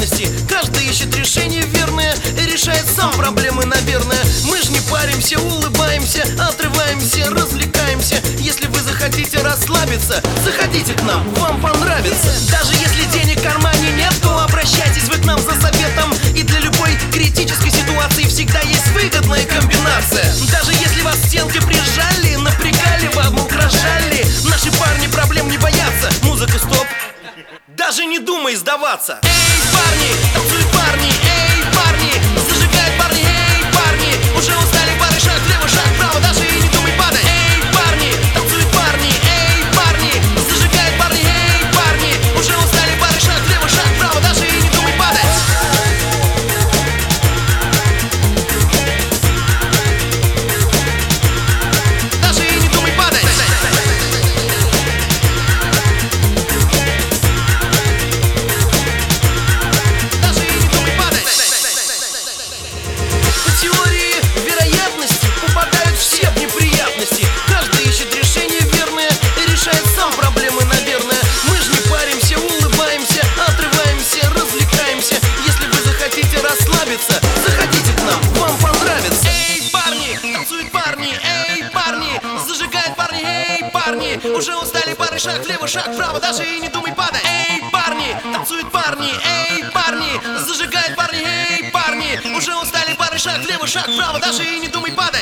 неприятности. Каждый ищет решение верное и решает сам проблемы, наверное. Мы ж не паримся, улыбаемся, отрываемся, развлекаемся. Если вы захотите расслабиться, заходите к нам, вам понравится. Даже если денег в кармане нет, то обращайтесь вы к нам за советом. И для любой критической ситуации всегда есть выгодная комбинация. Даже если вас к стенке прижали, напрягали, вам угрожали, наши парни проблем не боятся. Музыка стоп, даже не думай сдаваться. Эй, парни, танцуют парни, эй, парни, зажигают парни, эй, парни, уже устали пары, шаг влево, шаг вправо, даже и не думай падать. Эй, парни, танцуют парни, эй, парни, зажигают парни, эй, парни, уже устали пары, шаг влево, шаг вправо, даже и не думай падать. Даже и не думай падать. По теории вероятности попадают все в неприятности. Каждый ищет решение верное и решает сам проблемы, наверное. Мы ж не паримся, улыбаемся, отрываемся, развлекаемся. Если вы захотите расслабиться, заходите к нам, вам понравится. Эй, парни, танцуют парни, эй, парни, зажигают парни, эй, парни, уже устали пары, шаг влево, шаг вправо, даже и не думай падать. Эй, парни, танцуют парни, эй, парни, зажигают парни, эй, парни, уже устали пары, шаг влево, шаг вправо, даже и не думай падать.